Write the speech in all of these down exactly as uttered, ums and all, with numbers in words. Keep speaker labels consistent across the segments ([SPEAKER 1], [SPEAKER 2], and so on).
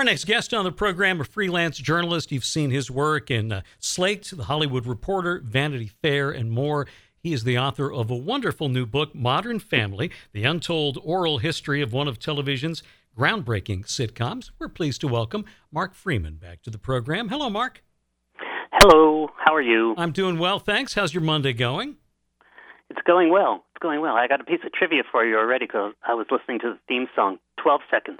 [SPEAKER 1] Our next guest on the program, a freelance journalist. You've seen his work in uh, Slate, The Hollywood Reporter, Vanity Fair, and more. He is the author of a wonderful new book, Modern Family, the untold oral history of one of television's groundbreaking sitcoms. We're pleased to welcome Mark Freeman back to the program. Hello, Mark.
[SPEAKER 2] Hello. How are you?
[SPEAKER 1] I'm doing well, thanks. How's your Monday going?
[SPEAKER 2] It's going well. It's going well. I got a piece of trivia for you already because I was listening to the theme song. twelve seconds.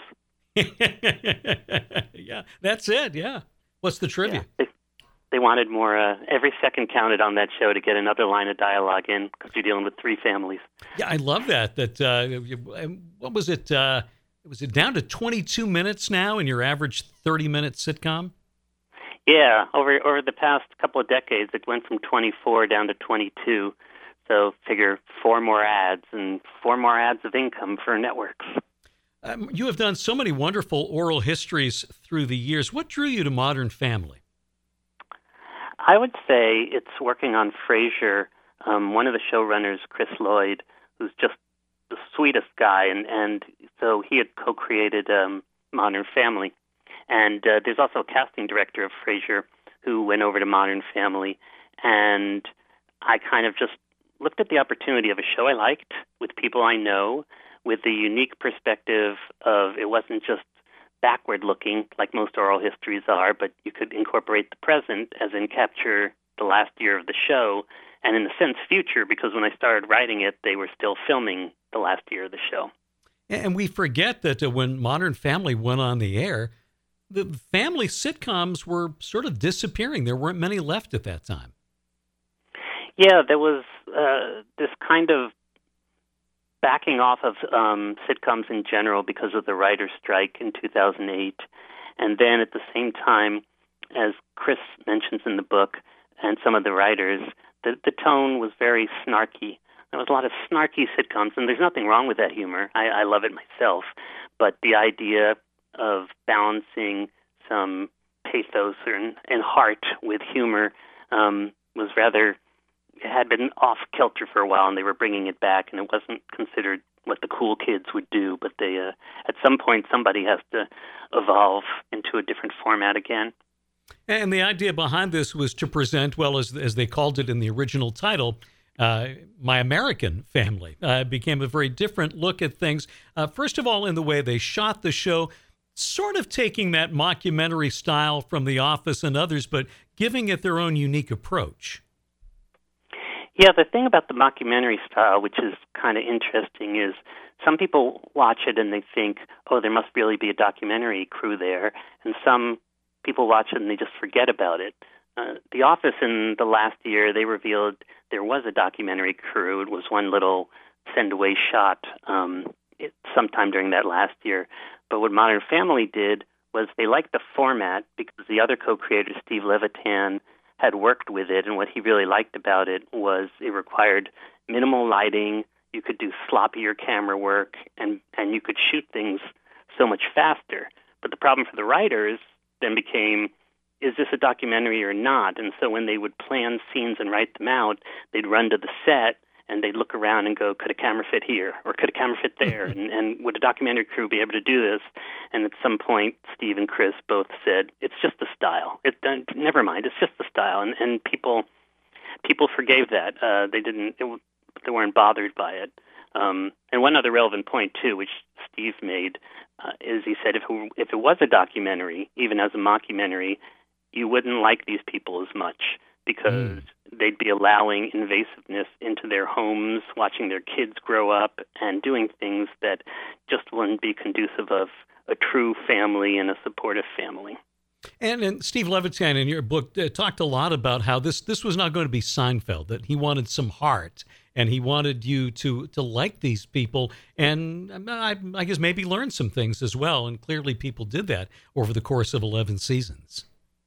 [SPEAKER 1] Yeah, that's it. Yeah. What's the trivia?
[SPEAKER 2] Yeah, they, they wanted more. Uh, every second counted on that show to get another line of dialogue in because you're dealing with three families.
[SPEAKER 1] Yeah, I love that. That uh, you- what was it? Uh, was it down to twenty-two minutes now in your average thirty-minute sitcom?
[SPEAKER 2] Yeah, over over the past couple of decades, it went from twenty-four down to twenty-two. So figure four more ads and four more ads of income for networks.
[SPEAKER 1] Um, you have done so many wonderful oral histories through the years. What drew you to Modern Family?
[SPEAKER 2] I would say it's working on Frasier. Um, one of the showrunners, Chris Lloyd, who's just the sweetest guy, and, and so he had co-created um, Modern Family. And uh, there's also a casting director of Frasier who went over to Modern Family, and I kind of just looked at the opportunity of a show I liked with people I know, with the unique perspective of it wasn't just backward-looking like most oral histories are, but you could incorporate the present, as in capture the last year of the show, and in a sense future, because when I started writing it, they were still filming the last year of the show.
[SPEAKER 1] And we forget that uh, when Modern Family went on the air, the family sitcoms were sort of disappearing. There weren't many left at that time.
[SPEAKER 2] Yeah, there was uh, this kind of backing off of um, sitcoms in general because of the writer's strike in two thousand eight. And then at the same time, as Chris mentions in the book, and some of the writers, the, the tone was very snarky. There was a lot of snarky sitcoms, and there's nothing wrong with that humor. I, I love it myself. But the idea of balancing some pathos and, and heart with humor um, was rather... It had been off kilter for a while, and they were bringing it back, and it wasn't considered what the cool kids would do. But they, uh, at some point, somebody has to evolve into a different format again.
[SPEAKER 1] And the idea behind this was to present, well, as as they called it in the original title, uh, My American Family. Uh, it became a very different look at things. Uh, first of all, in the way they shot the show, sort of taking that mockumentary style from The Office and others, but giving it their own unique approach.
[SPEAKER 2] Yeah, the thing about the mockumentary style, which is kind of interesting, is some people watch it and they think, oh, there must really be a documentary crew there, and some people watch it and they just forget about it. Uh, the Office in the last year, they revealed there was a documentary crew. It was one little send-away shot um, it, sometime during that last year. But what Modern Family did was they liked the format because the other co-creator, Steve Levitan, had worked with it, and what he really liked about it was it required minimal lighting. You could do sloppier camera work, and, and you could shoot things so much faster. But the problem for the writers then became, is this a documentary or not? And so when they would plan scenes and write them out, they'd run to the set, and they'd look around and go, could a camera fit here? Or could a camera fit there? and, and would a documentary crew be able to do this? And at some point, Steve and Chris both said, it's just the style. It, uh, never mind, it's just the style. And, and people people forgave that. Uh, they didn't. It, they weren't bothered by it. Um, and one other relevant point, too, which Steve made, uh, is he said if it, if it was a documentary, even as a mockumentary, you wouldn't like these people as much, because mm. they'd be allowing invasiveness into their homes, watching their kids grow up, and doing things that just wouldn't be conducive of a true family and a supportive family.
[SPEAKER 1] And, and Steve Levitan, in your book, uh, talked a lot about how this this was not going to be Seinfeld, that he wanted some heart, and he wanted you to to like these people, and I, I guess maybe learn some things as well, and clearly people did that over the course of eleven seasons.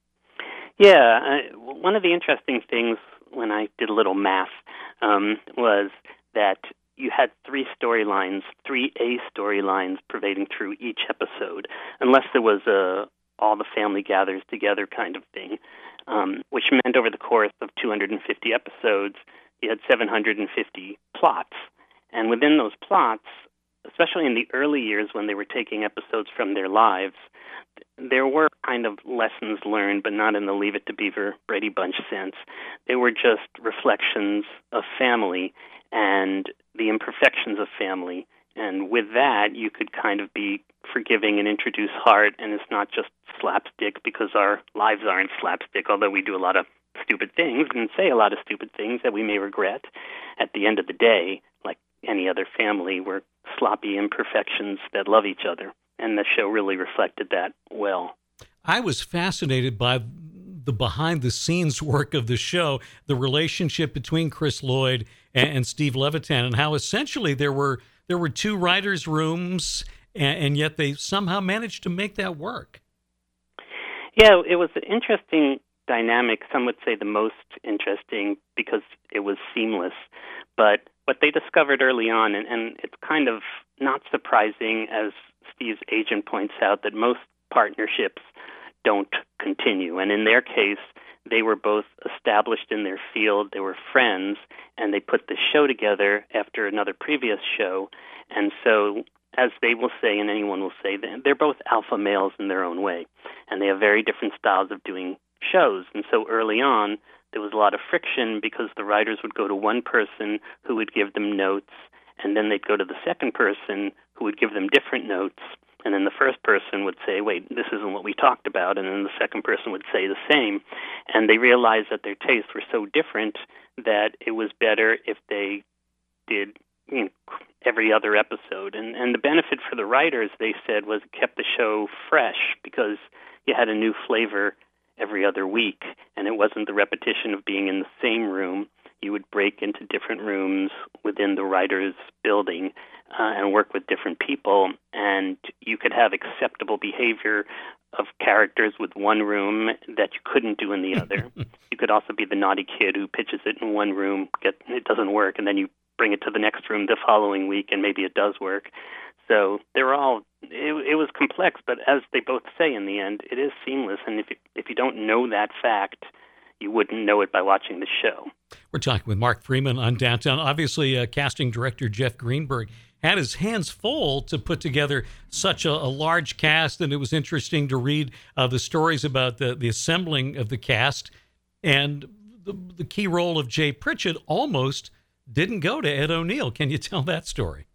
[SPEAKER 2] Yeah, uh, one of the interesting things when I did a little math um, was that you had three storylines, three A storylines pervading through each episode, unless there was a all the family gathers together kind of thing, um, which meant over the course of two hundred fifty episodes, you had seven hundred fifty plots. And within those plots, especially in the early years when they were taking episodes from their lives, there were kind of lessons learned, but not in the Leave It to Beaver, Brady Bunch sense. They were just reflections of family and the imperfections of family. And with that, you could kind of be forgiving and introduce heart, and it's not just slapstick, because our lives aren't slapstick, although we do a lot of stupid things and say a lot of stupid things that we may regret. At the end of the day, like any other family, we're sloppy imperfections that love each other. And the show really reflected that well.
[SPEAKER 1] I was fascinated by the behind-the-scenes work of the show, the relationship between Chris Lloyd and, and Steve Levitan, and how essentially there were there were two writers' rooms, and, and yet they somehow managed to make that work.
[SPEAKER 2] Yeah, it was an interesting dynamic. Some would say the most interesting because it was seamless. But what they discovered early on, and, and it's kind of not surprising, as Steve's agent points out, that most partnerships don't continue. And in their case, they were both established in their field, they were friends, and they put the show together after another previous show. And so, as they will say, and anyone will say, they're both alpha males in their own way. And they have very different styles of doing shows. And so early on, there was a lot of friction because the writers would go to one person who would give them notes, and then they'd go to the second person who would give them different notes. And then the first person would say, wait, this isn't what we talked about. And then the second person would say the same. And they realized that their tastes were so different that it was better if they did, you know, every other episode. And, and the benefit for the writers, they said, was it kept the show fresh because you had a new flavor every other week. And it wasn't the repetition of being in the same room. You would break into different rooms within the writer's building uh, and work with different people, and you could have acceptable behavior of characters with one room that you couldn't do in the other. You could also be the naughty kid who pitches it in one room, get it doesn't work, and then you bring it to the next room the following week, and maybe it does work. So they're all, it, it was complex, but as they both say in the end, it is seamless, and if you, if you don't know that fact, you wouldn't know it by watching the show.
[SPEAKER 1] We're talking with Mark Freeman on Downtown. Obviously, uh, casting director Jeff Greenberg had his hands full to put together such a, a large cast, and it was interesting to read uh, the stories about the, the assembling of the cast. And the, the key role of Jay Pritchett almost didn't go to Ed O'Neill. Can you tell that story?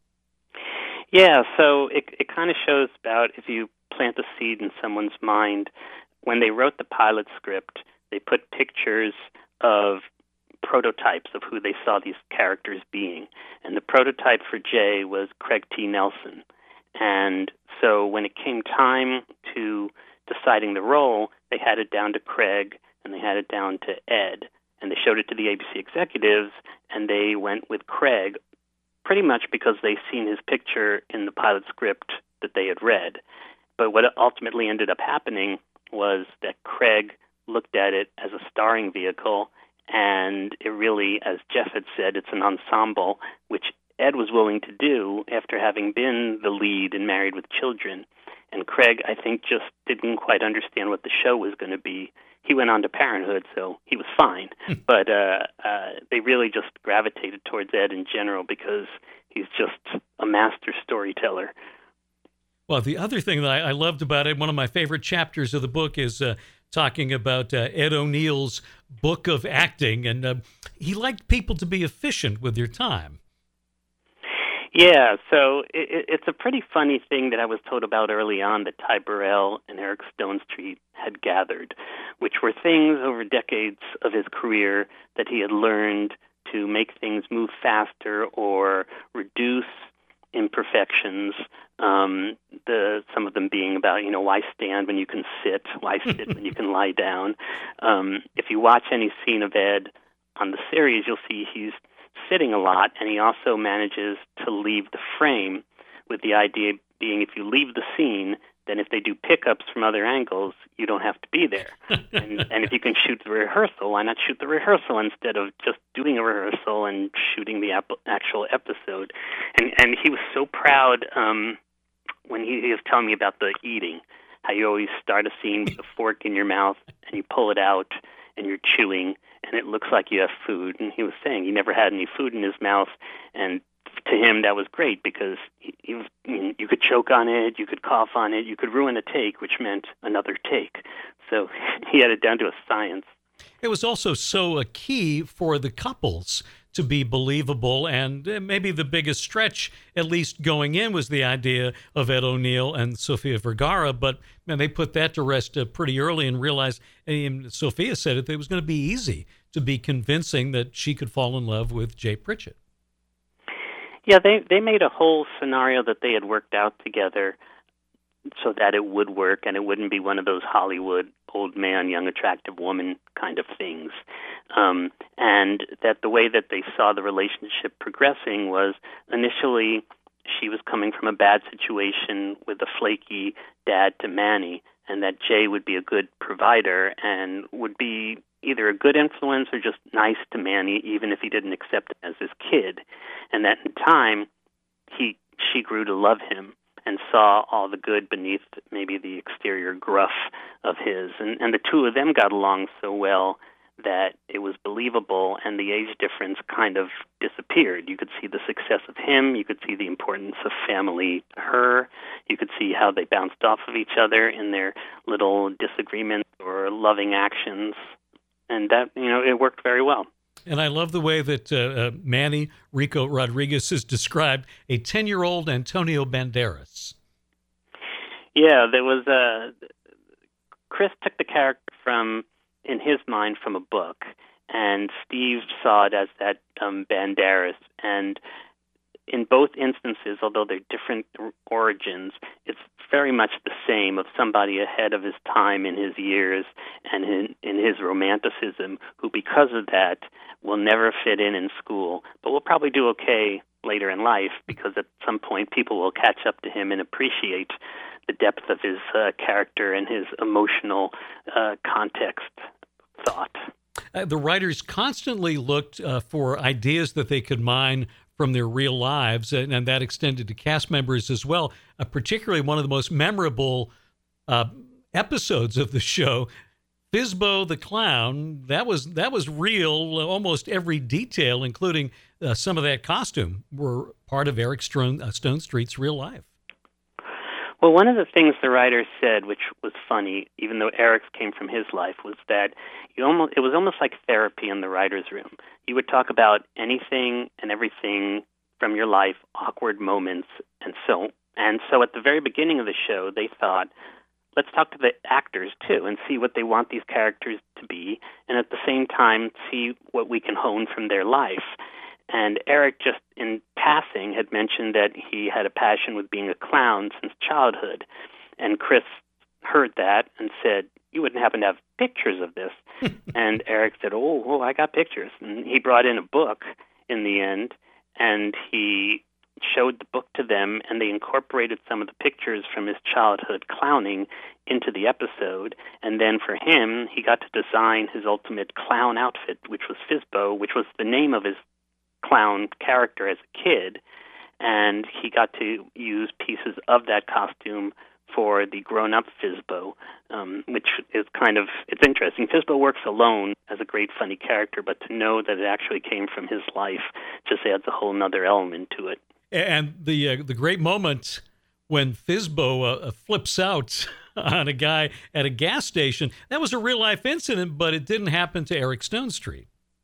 [SPEAKER 2] Yeah, so it, it kind of shows about if you plant a seed in someone's mind. When they wrote the pilot script, they put pictures of prototypes of who they saw these characters being. And the prototype for Jay was Craig T. Nelson. And so when it came time to deciding the role, they had it down to Craig and they had it down to Ed. And they showed it to the A B C executives, and they went with Craig pretty much because they seen his picture in the pilot script that they had read. But what ultimately ended up happening was that Craig looked at it as a starring vehicle, and it really, as Jeff had said, it's an ensemble, which Ed was willing to do after having been the lead in Married with Children. And Craig, I think, just didn't quite understand what the show was going to be. He went on to Parenthood, so he was fine. but uh, uh, they really just gravitated towards Ed in general because he's just a master storyteller.
[SPEAKER 1] Well, the other thing that I, I loved about it, one of my favorite chapters of the book is uh, talking about uh, Ed O'Neill's book of acting, and uh, he liked people to be efficient with their time.
[SPEAKER 2] Yeah, so it, it's a pretty funny thing that I was told about early on that Ty Burrell and Eric Stonestreet had gathered, which were things over decades of his career that he had learned to make things move faster or reduce imperfections. Um, the some of them being about, you know, why stand when you can sit, why sit when you can lie down. Um, if you watch any scene of Ed on the series, you'll see he's sitting a lot, and he also manages to leave the frame, with the idea being if you leave the scene, then if they do pickups from other angles, you don't have to be there. and, and if you can shoot the rehearsal, why not shoot the rehearsal instead of just doing a rehearsal and shooting the ap- actual episode? And and he was so proud um, when he, he was telling me about the eating, how you always start a scene with a fork in your mouth and you pull it out and you're chewing, and it looks like you have food. And he was saying he never had any food in his mouth, and to him, that was great because he, he was, you could choke on it, you could cough on it, you could ruin a take, which meant another take. So he had it down to a science.
[SPEAKER 1] It was also so a key for the couples to be believable, and maybe the biggest stretch, at least going in, was the idea of Ed O'Neill and Sofia Vergara, but man, they put that to rest uh, pretty early and realized, and Sofia said it, that it was going to be easy to be convincing that she could fall in love with Jay Pritchett.
[SPEAKER 2] Yeah, they, they made a whole scenario that they had worked out together so that it would work and it wouldn't be one of those Hollywood old man, young, attractive woman kind of things. Um, and that the way that they saw the relationship progressing was initially she was coming from a bad situation with a flaky dad to Manny, and that Jay would be a good provider and would be either a good influence or just nice to Manny, even if he didn't accept him as his kid. And that in time, he she grew to love him and saw all the good beneath maybe the exterior gruff of his. And, and the two of them got along so well that it was believable, and the age difference kind of disappeared. You could see the success of him. You could see the importance of family to her. You could see how they bounced off of each other in their little disagreements or loving actions. And that, you know, it worked very well.
[SPEAKER 1] And I love the way that uh, uh, Manny Rico Rodriguez is described, a ten-year-old Antonio Banderas.
[SPEAKER 2] Yeah, there was a... Chris took the character from, in his mind, from a book, and Steve saw it as that um, Banderas. And in both instances, although they're different origins, it's very much the same, of somebody ahead of his time in his years and in, in his romanticism, who because of that will never fit in in school, but will probably do okay later in life because at some point people will catch up to him and appreciate the depth of his uh, character and his emotional uh, context thought.
[SPEAKER 1] Uh, the writers constantly looked uh, for ideas that they could mine from their real lives, and, and that extended to cast members as well. Uh, particularly one of the most memorable uh, episodes of the show, Fizbo the Clown, that was that was real. Almost every detail, including uh, some of that costume, were part of Eric Stone, uh, Stone Street's real life.
[SPEAKER 2] Well, one of the things the writer said, which was funny, even though Eric's came from his life, was that you almost it was almost like therapy in the writer's room. You would talk about anything and everything from your life, awkward moments, and so and so at the very beginning of the show, they thought, let's talk to the actors, too, and see what they want these characters to be, and at the same time, see what we can hone from their life. And Eric, just in passing, had mentioned that he had a passion with being a clown since childhood. And Chris heard that and said, you wouldn't happen to have pictures of this. And Eric said, oh, oh, I got pictures. And he brought in a book in the end, and he showed the book to them, and they incorporated some of the pictures from his childhood clowning into the episode. And then for him, he got to design his ultimate clown outfit, which was Fizbo, which was the name of his clown character as a kid. And he got to use pieces of that costume for the grown-up Fizbo, um, which is kind of, it's interesting. Fizbo works alone as a great funny character, but to know that it actually came from his life just adds a whole nother element to it.
[SPEAKER 1] And the uh, the great moment when Fizbo uh, flips out on a guy at a gas station, that was a real-life incident, but it didn't happen to Eric Stone Street.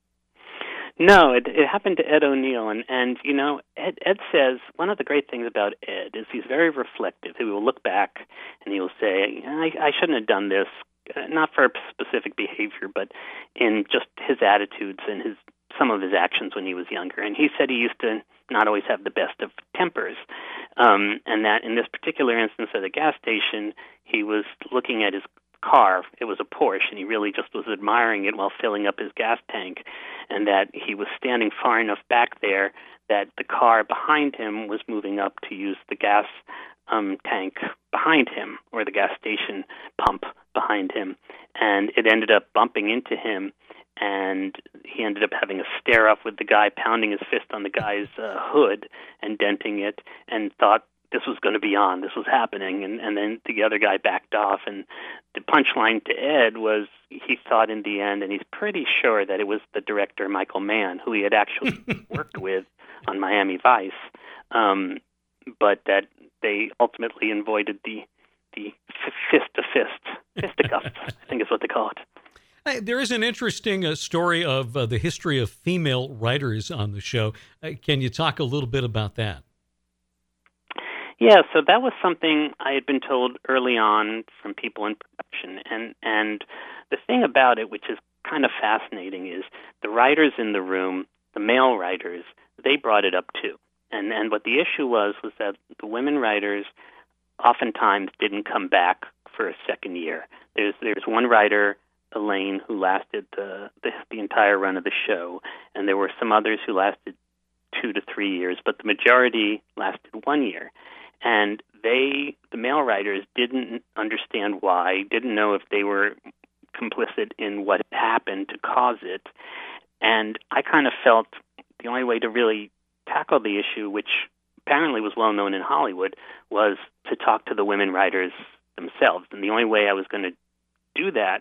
[SPEAKER 2] No, it, it happened to Ed O'Neill, and, and you know, Ed, Ed says one of the great things about Ed is he's very reflective. He will look back and he will say, I, I shouldn't have done this, not for specific behavior, but in just his attitudes and his some of his actions when he was younger. And he said he used to not always have the best of tempers, um, and that in this particular instance at a gas station, he was looking at his car. It was a Porsche, and he really just was admiring it while filling up his gas tank, and that he was standing far enough back there that the car behind him was moving up to use the gas um, tank behind him, or the gas station pump behind him, and it ended up bumping into him, and he ended up having a stare-off with the guy, pounding his fist on the guy's uh, hood and denting it, and thought this was going to be on, this was happening, and, and then the other guy backed off. And the punchline to Ed was he thought in the end, and he's pretty sure that it was the director, Michael Mann, who he had actually worked with on Miami Vice, um, but that they ultimately avoided the the fist to fist, fisticuffs, I think is what they call it.
[SPEAKER 1] Hey, there is an interesting uh, story of uh, the history of female writers on the show. Uh, can you talk a little bit about that?
[SPEAKER 2] Yeah, so that was something I had been told early on from people in production. And, and the thing about it, which is kind of fascinating, is the writers in the room, the male writers, they brought it up too. And, and what the issue was was that the women writers oftentimes didn't come back for a second year. There's, there's one writer, Elaine, who lasted the, the, the entire run of the show, and there were some others who lasted two to three years, but the majority lasted one year. And they, the male writers, didn't understand why, didn't know if they were complicit in what had happened to cause it. And I kind of felt the only way to really tackle the issue, which apparently was well known in Hollywood, was to talk to the women writers themselves. And the only way I was going to do that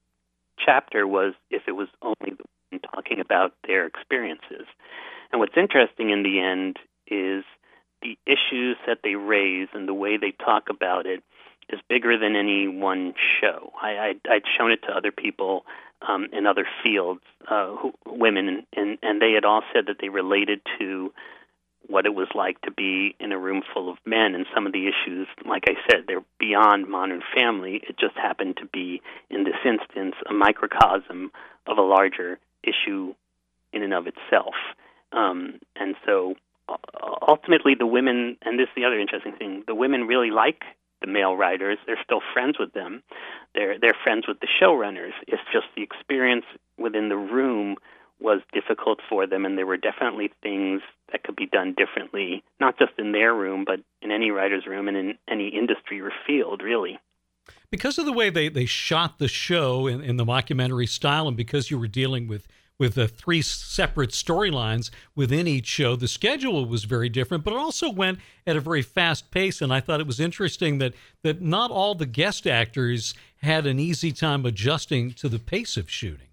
[SPEAKER 2] chapter was if it was only the women talking about their experiences. And what's interesting in the end is the issues that they raise and the way they talk about it is bigger than any one show. I, I, I'd shown it to other people um, in other fields, uh, who, women, and, and they had all said that they related to what it was like to be in a room full of men. And some of the issues, like I said, they're beyond Modern Family. It just happened to be, in this instance, a microcosm of a larger issue in and of itself. Um, and so ultimately the women, and this is the other interesting thing, the women really like the male writers. They're still friends with them. They're they're friends with the showrunners. It's just the experience within the room was difficult for them, and there were definitely things that could be done differently, not just in their room, but in any writer's room and in any industry or field, really.
[SPEAKER 1] Because of the way they, they shot the show in, in the mockumentary style, and because you were dealing with with the three separate storylines within each show, the schedule was very different, but it also went at a very fast pace. And I thought it was interesting that, that not all the guest actors had an easy time adjusting to the pace of shooting.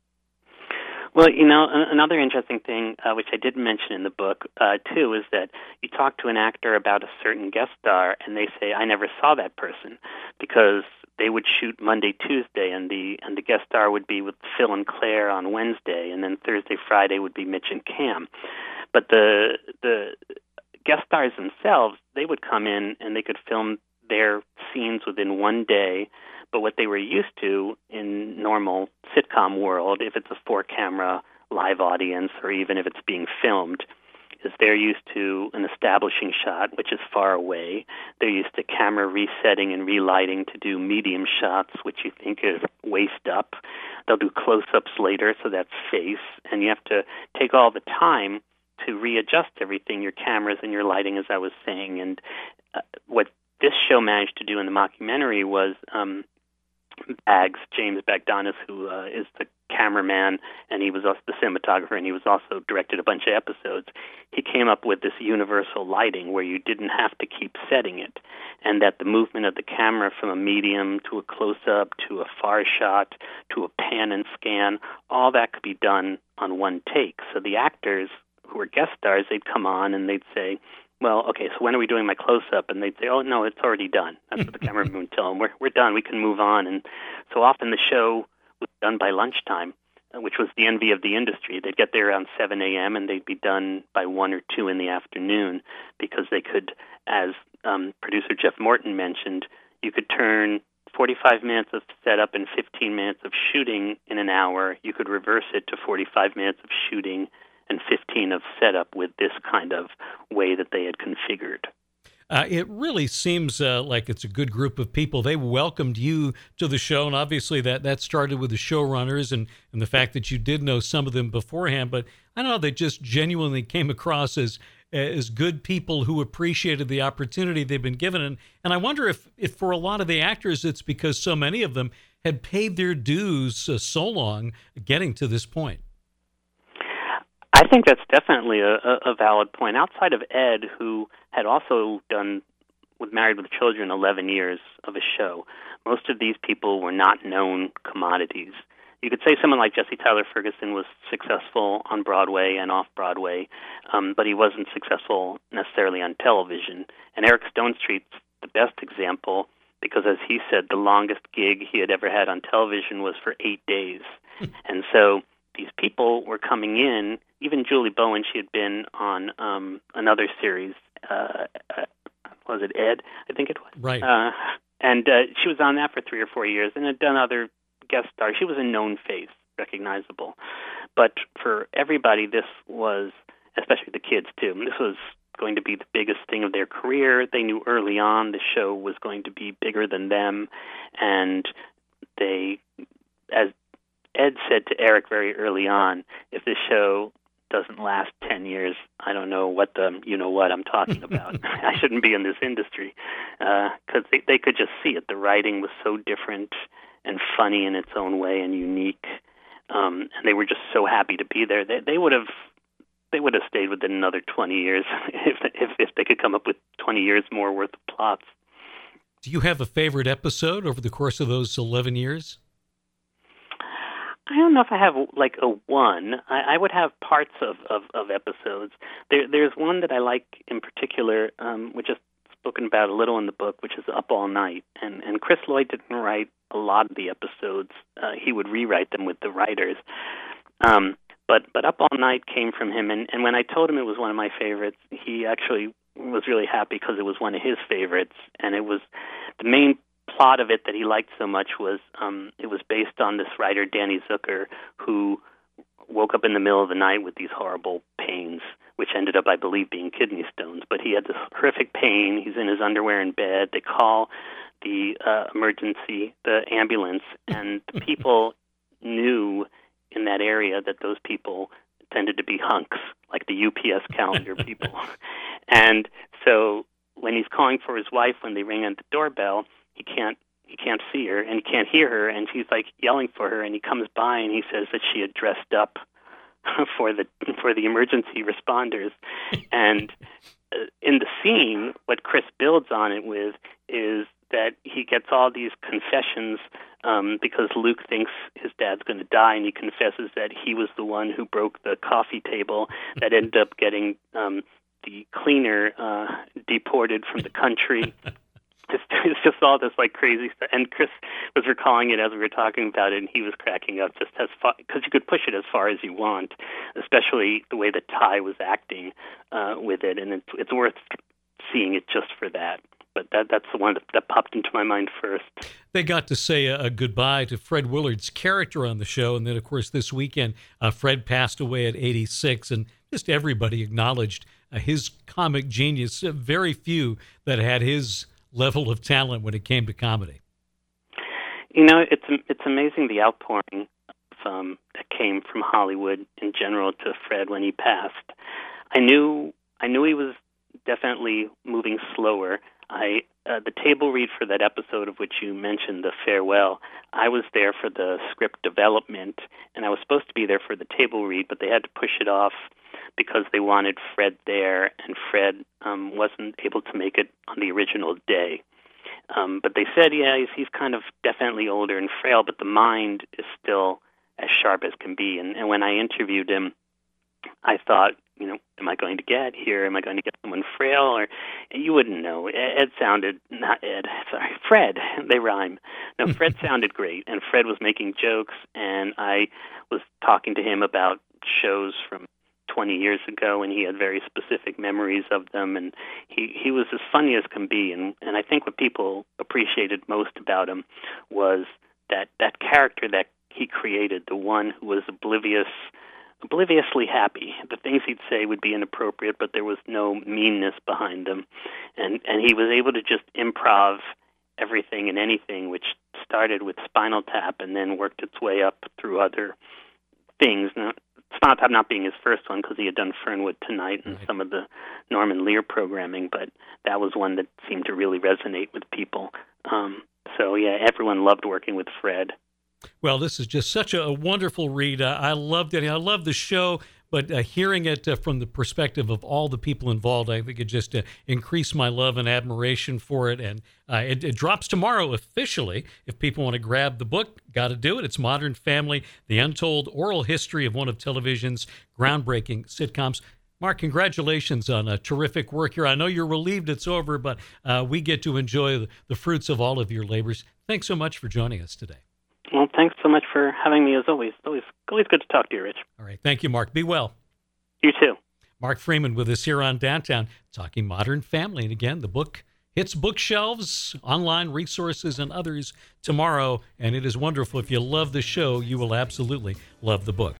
[SPEAKER 2] Well, you know, another interesting thing, uh, which I did mention in the book, uh, too, is that you talk to an actor about a certain guest star, and they say, I never saw that person, because they would shoot Monday, Tuesday, and the and the guest star would be with Phil and Claire on Wednesday, and then Thursday, Friday would be Mitch and Cam. But the the guest stars themselves, they would come in and they could film their scenes within one day. But what they were used to in normal sitcom world, if it's a four-camera live audience or even if it's being filmed, is they're used to an establishing shot, which is far away. They're used to camera resetting and relighting to do medium shots, which you think is waist up. They'll do close-ups later, so that's face. And you have to take all the time to readjust everything, your cameras and your lighting, as I was saying. And uh, what this show managed to do in the mockumentary was um, Bags, James Bagdonis, who uh, is the cameraman, and he was also the cinematographer, and he was also directed a bunch of episodes. He came up with this universal lighting where you didn't have to keep setting it, and that the movement of the camera from a medium to a close-up to a far shot to a pan and scan, all that could be done on one take. So the actors who were guest stars, they'd come on and they'd say, well, okay, so when are we doing my close-up? And they'd say, oh, no, it's already done. That's what the cameraman would tell them. We're, we're done. We can move on. And so often the show was done by lunchtime, which was the envy of the industry. They'd get there around seven a.m. and they'd be done by one or two in the afternoon because they could, as um, producer Jeff Morton mentioned, you could turn forty-five minutes of setup and fifteen minutes of shooting in an hour. You could reverse it to forty-five minutes of shooting and fifteen of setup with this kind of way that they had configured.
[SPEAKER 1] Uh, it really seems uh, like it's a good group of people. They welcomed you to the show, and obviously that, that started with the showrunners and, and the fact that you did know some of them beforehand. But I don't know, they just genuinely came across as as good people who appreciated the opportunity they've been given. And, and I wonder if, if for a lot of the actors, it's because so many of them had paid their dues uh, so long getting to this point.
[SPEAKER 2] I think that's definitely a, a valid point. Outside of Ed, who had also done with Married with Children eleven years of a show, most of these people were not known commodities. you could say someone like Jesse Tyler Ferguson was successful on Broadway and off Broadway, um, but he wasn't successful necessarily on television. And Eric Stonestreet's the best example because, as he said, the longest gig he had ever had on television was for eight days. And so these people were coming in. Even Julie Bowen, she had been on um, another series. Uh, uh, was it Ed? I think it was.
[SPEAKER 1] Right.
[SPEAKER 2] Uh, and uh, she was on that for three or four years and had done other guest stars. She was a known face, recognizable. But for everybody, this was, especially the kids too, this was going to be the biggest thing of their career. They knew early on the show was going to be bigger than them. And they, as Ed said to Eric very early on, if this show doesn't last ten years, I don't know what the, you know what I'm talking about. I shouldn't be in this industry. Because uh, they, they could just see it. The writing was so different and funny in its own way and unique. Um, and they were just so happy to be there. They, they would have they would have stayed within another twenty years if, if if they could come up with twenty years more worth of plots.
[SPEAKER 1] Do you have a favorite episode over the course of those eleven years?
[SPEAKER 2] I don't know if I have like a one. I, I would have parts of, of, of episodes. There, there's one that I like in particular, um, which is spoken about a little in the book, which is Up All Night. And, and Chris Lloyd didn't write a lot of the episodes. Uh, he would rewrite them with the writers. Um, but but Up All Night came from him. And, and when I told him it was one of my favorites, he actually was really happy because it was one of his favorites. And it was the main plot of it that he liked so much was um, it was based on this writer, Danny Zucker, who woke up in the middle of the night with these horrible pains, which ended up, I believe, being kidney stones. But he had this horrific pain. He's in his underwear in bed. They call the uh, emergency, the ambulance, and the people knew in that area that those people tended to be hunks, like the U P S calendar people. And so when he's calling for his wife, when they ring on the doorbell, he can't he can't see her and he can't hear her, and she's like yelling for her, and he comes by and he says that she had dressed up for the for the emergency responders. And uh, in the scene, what Chris builds on it with is that he gets all these confessions um, because Luke thinks his dad's going to die, and he confesses that he was the one who broke the coffee table that ended up getting um, the cleaner uh, deported from the country. It's, it's just all this like crazy stuff. And Chris was recalling it as we were talking about it, and he was cracking up just as far, because you could push it as far as you want, especially the way that Ty was acting uh, with it. And it's, it's worth seeing it just for that. But that that's the one that, that popped into my mind first.
[SPEAKER 1] They got to say a, a goodbye to Fred Willard's character on the show. And then, of course, this weekend, uh, Fred passed away at eighty-six, and just everybody acknowledged uh, his comic genius. Uh, very few that had his level of talent when it came to comedy.
[SPEAKER 2] You know, it's it's amazing the outpouring of, um, that came from Hollywood in general to Fred when he passed. I knew I knew he was definitely moving slower. I uh, the table read for that episode of which you mentioned, The Farewell, I was there for the script development, and I was supposed to be there for the table read, but they had to push it off because they wanted Fred there, and Fred um, wasn't able to make it on the original day. Um, but they said, yeah, he's, he's kind of definitely older and frail, but the mind is still as sharp as can be. And, and when I interviewed him, I thought, you know, am I going to get here? Am I going to get someone frail? Or you wouldn't know. Ed sounded, not Ed, sorry, Fred. They rhyme. No, Fred sounded great, and Fred was making jokes, and I was talking to him about shows from twenty years ago, and he had very specific memories of them, and he, he was as funny as can be. And, and I think what people appreciated most about him was that, that character that he created, the one who was oblivious, obliviously happy. The things he'd say would be inappropriate, but there was no meanness behind them. And, and he was able to just improv everything and anything, which started with Spinal Tap and then worked its way up through other things. Now, Spinal Tap not being his first one because he had done Fernwood Tonight and right. some of the Norman Lear programming, but that was one that seemed to really resonate with people. Um, so, yeah, everyone loved working with Fred.
[SPEAKER 1] Well, this is just such a, a wonderful read. Uh, I loved it. I love the show. but uh, hearing it uh, from the perspective of all the people involved, I think it just uh, increased my love and admiration for it. And uh, it, it drops tomorrow officially. If people want to grab the book, got to do it. It's Modern Family, The Untold Oral History of one of television's groundbreaking sitcoms. Mark, congratulations on a terrific work here. I know you're relieved it's over, but uh, we get to enjoy the, the fruits of all of your labors. Thanks so much for joining us today.
[SPEAKER 2] Well, thanks so much for having me as always. Always, always good to talk to you, Rich.
[SPEAKER 1] All right. Thank you, Mark. Be well.
[SPEAKER 2] You too.
[SPEAKER 1] Mark Freeman with us here on Downtown, talking Modern Family. And again, the book hits bookshelves, online resources, and others tomorrow. And it is wonderful. If you love the show, you will absolutely love the book.